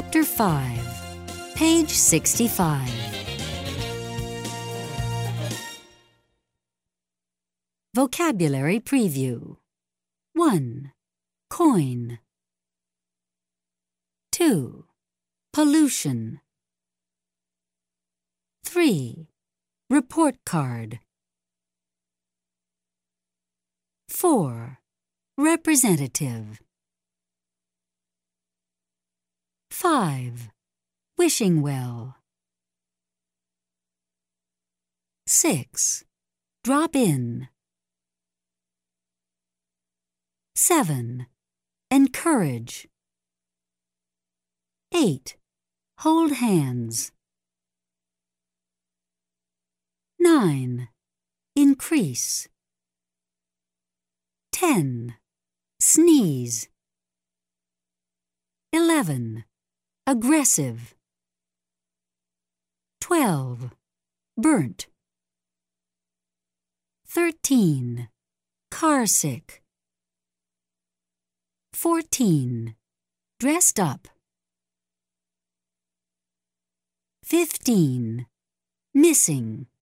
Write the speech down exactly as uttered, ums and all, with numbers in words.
Chapter five, page sixty-five. Vocabulary Preview. one. Coin. two. Pollution. three. Report card. four. Representative. five. Wishing well. six. Drop in. seven. Encourage. eight. Hold hands. nine. Increase. ten. Sneeze. eleven. Aggressive. twelve. Burnt. thirteen. Carsick. fourteen. Dressed up. fifteen. Missing.